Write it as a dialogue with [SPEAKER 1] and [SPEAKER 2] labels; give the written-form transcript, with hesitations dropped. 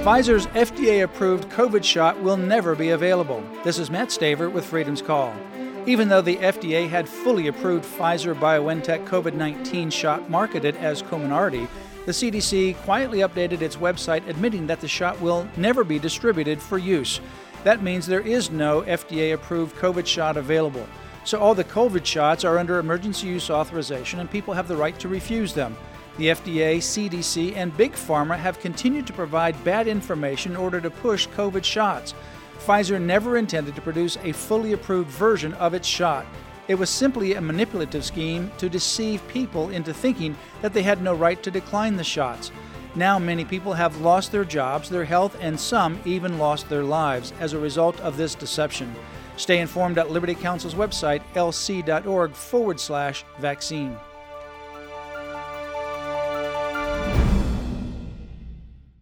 [SPEAKER 1] Pfizer's FDA-approved COVID shot will never be available. This is Matt Staver with Freedom's Call. Even though the FDA had fully approved Pfizer-BioNTech COVID-19 shot marketed as Comirnaty, the CDC quietly updated its website admitting that the shot will never be distributed for use. That means there is no FDA-approved COVID shot available. So all the COVID shots are under emergency use authorization and people have the right to refuse them. The FDA, CDC, and Big Pharma have continued to provide bad information in order to push COVID shots. Pfizer never intended to produce a fully approved version of its shot. It was simply a manipulative scheme to deceive people into thinking that they had no right to decline the shots. Now many people have lost their jobs, their health, and some even lost their lives as a result of this deception. Stay informed at Liberty Counsel's website, lc.org/vaccine.